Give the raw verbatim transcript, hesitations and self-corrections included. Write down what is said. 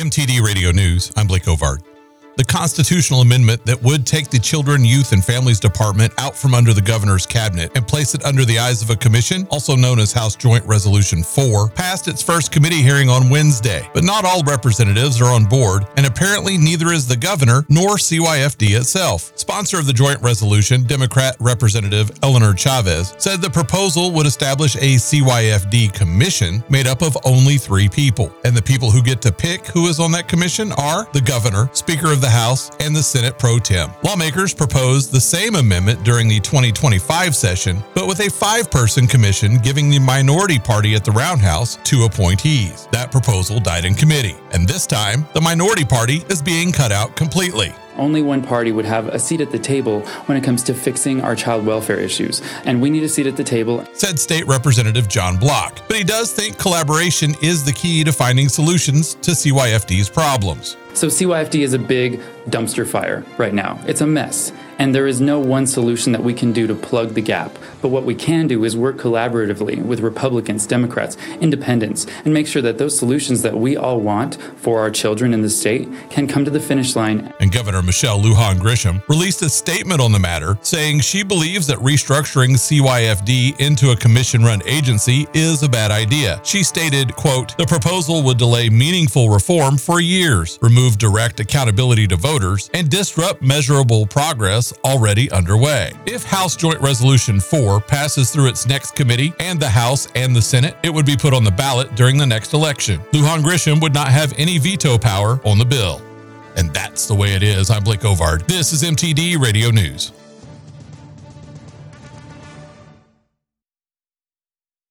M T D Radio News, I'm Blake Ovard. The constitutional amendment that would take the Children, Youth, and Families Department out from under the governor's cabinet and place it under the eyes of a commission, also known as House Joint Resolution four, passed its first committee hearing on Wednesday. But not all representatives are on board, and apparently neither is the governor nor C Y F D itself. Sponsor of the joint resolution, Democrat Representative Eleanor Chavez, said the proposal would establish a C Y F D commission made up of only three people. And the people who get to pick who is on that commission are the governor, Speaker of the House, and the Senate pro tem. Lawmakers proposed the same amendment during the twenty twenty-five session, but with a five-person commission giving the minority party at the Roundhouse two appointees. That proposal died in committee, and this time, the minority party is being cut out completely. Only one party would have a seat at the table when it comes to fixing our child welfare issues, and we need a seat at the table, said State Representative John Block. But he does think collaboration is the key to finding solutions to C Y F D's problems. So C Y F D is a big dumpster fire right now. It's a mess, and there is no one solution that we can do to plug the gap. But what we can do is work collaboratively with Republicans, Democrats, independents, and make sure that those solutions that we all want for our children in the state can come to the finish line. And Governor Michelle Lujan Grisham released a statement on the matter, saying she believes that restructuring C Y F D into a commission-run agency is a bad idea. She stated, quote, "The proposal would delay meaningful reform for years, remove direct accountability to voters, and disrupt measurable progress already underway." If House Joint Resolution four passes through its next committee and the House and the Senate, it would be put on the ballot during the next election. Lujan Grisham would not have any veto power on the bill. And that's the way it is. I'm Blake Ovard. This is M T D Radio News.